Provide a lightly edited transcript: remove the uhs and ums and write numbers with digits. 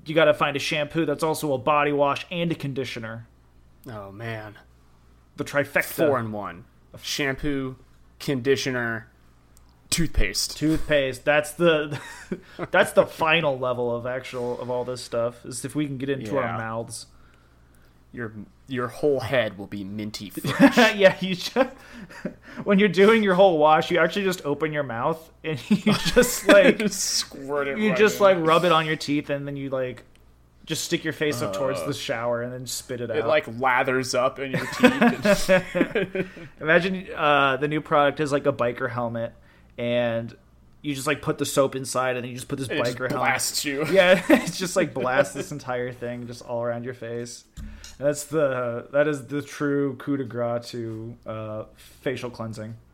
you got to find a shampoo that's also a body wash and a conditioner. Oh man, The trifecta. 4-in-1: shampoo, conditioner, toothpaste. That's the that's the final level of all this stuff. Is if we can get into our mouths. Your whole head will be minty fresh. Yeah, when you're doing your whole wash, you actually just open your mouth and you just like Just squirt it. you right just in. like rub it on your teeth, and then you like just stick your face up towards the shower and then spit it out. It like lathers up in your teeth. Imagine the new product is like a biker helmet, and you just like put the soap inside, and then you just put this It just biker helmet. blasts you. Yeah, it's just like blasts this entire thing just all around your face. That is the true coup de grace to facial cleansing.